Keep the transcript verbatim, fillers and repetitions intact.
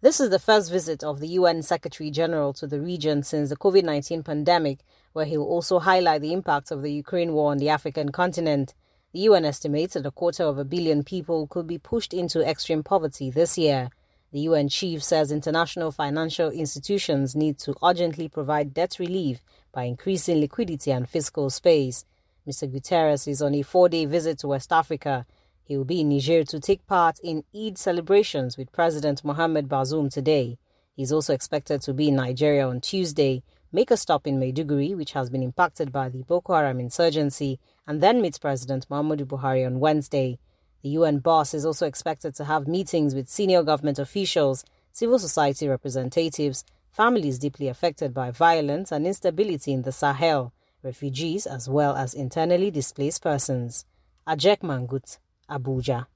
This is the first visit of the U N Secretary-General to the region since the COVID nineteen pandemic, where he will also highlight the impact of the Ukraine war on the African continent. The U N estimates that a quarter of a billion people could be pushed into extreme poverty this year. The U N chief says international financial institutions need to urgently provide debt relief by increasing liquidity and fiscal space. Mister Guterres is on a four-day visit to West Africa. He will be in Niger to take part in Eid celebrations with President Mohamed Bazoum today. He is also expected to be in Nigeria on Tuesday, make a stop in Maiduguri, which has been impacted by the Boko Haram insurgency, and then meet President Muhammadu Buhari on Wednesday. The U N boss is also expected to have meetings with senior government officials, civil society representatives, families deeply affected by violence and instability in the Sahel, refugees as well as internally displaced persons. Ajek Mangut, Abuja.